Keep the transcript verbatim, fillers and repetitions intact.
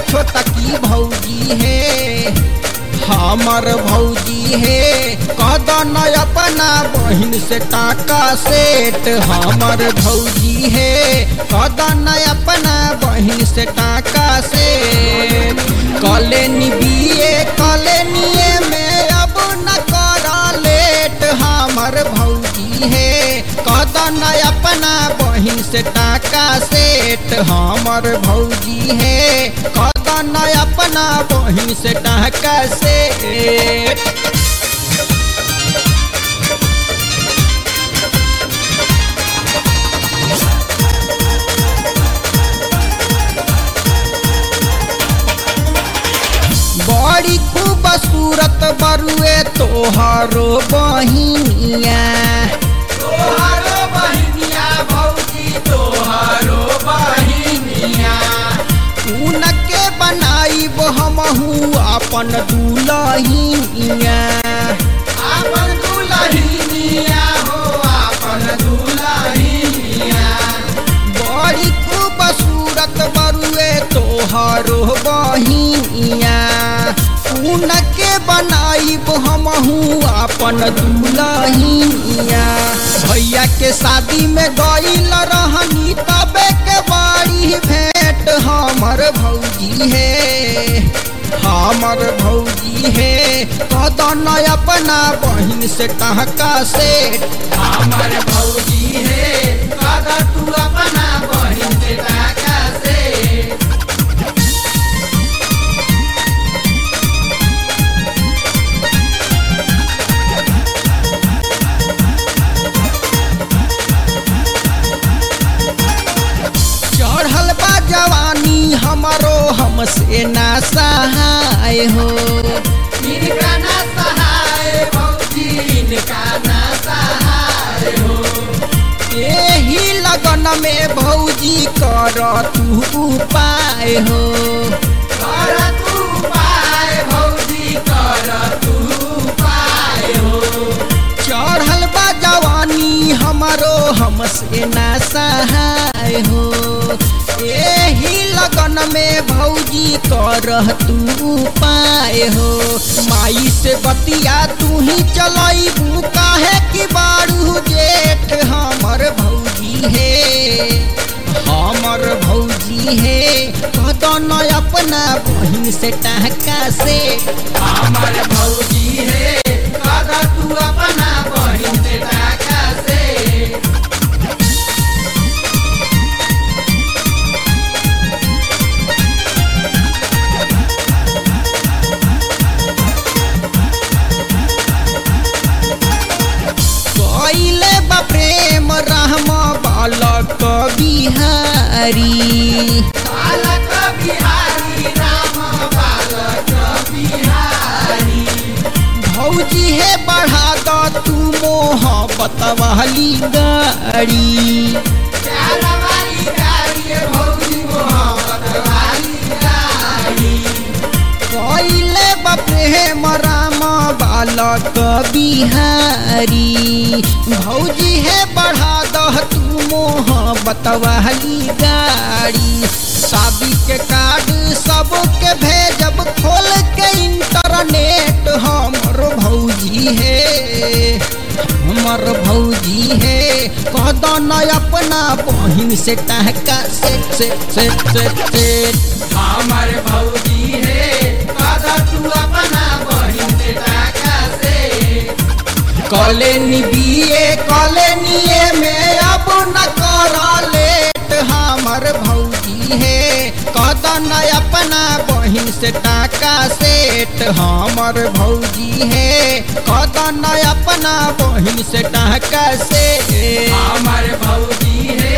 छोटकी भौजी है हमर भौजी है कदन अपना बहिन से टाका सेट हमर भौजी है कदन अपना बहिन से टाका सेट कलेनी बीए कलेनिए में अब न कर लेट हमर भौजी है कदन अपना बहिन से टाका सेट हमर भौजी है कदन अपना बहिन से टाका सेट बड़ी खूबसूरत बरुए तोहरो बहिनिया तोहरो बहिनिया भौजी तोहरो बहिनिया उनके बनाइब हमहू अपन दुलहिनिया आपन दुलहिनिया हो आपन दुलहिनिया बड़ी खूबसूरत बरुए तोहरो बहिनिया उनके बनाइब हमहू अपन दुलहिनिया भैया के शादी में गइल रहनी तबे के बड़ी भेंट हमर भौजी है हमर भौजी है कदन अपना बहिन से टाका सेट हमर भौजी है कदा तू अपना बहिन से टाका सेट चढ़ल बा जवानी हमरो हमसे ना सहाय हो इनका ना सहाय भौजी इनका ना सहाय हो एही लगन में भौजी कर तू उपाय हो कर तू पाए भौजी कर तू पाए हो चढ़ल बा जवानी हमरो हमसे ना सहाय हो एही लगन में भौजी कर तू उपाय हो माई से बतिया तू ही चलाइबू काहे कि बारू जेठ हमर भौजी है हमर भौजी है कदन अपना बहिन से टाका से हमर भौजी है कदा तू अपना बहिन से टाका से कइले बा प्रेम राम बालक बिहारी बालक बिहारी राम बालक बिहारी भौजी है बढ़ा द तू मोहब्बत वाली गाड़ी प्यार वाली गाड़ी भौजी मोहब्बत वाली गाड़ी कइले बा प्रेम राम बालक बिहारी भौजी है बढ़ा द तू मोहब्बत वाली गाड़ी शादी के कार्ड सबके भेजब खोल के इंटरनेट हमर भौजी है हमर भौजी है कदन अपना बहिन से टाका set set set set set हमर भौजी है कदा तू अपना बहिन से टाका से कलेनी बीए कलेनिए में अब न कर लेट हमर भौजी है कदन अपना बहिन से टाका सेट हमर भौजी है कदन अपना बहिन से टाका सेट हमर भौजी है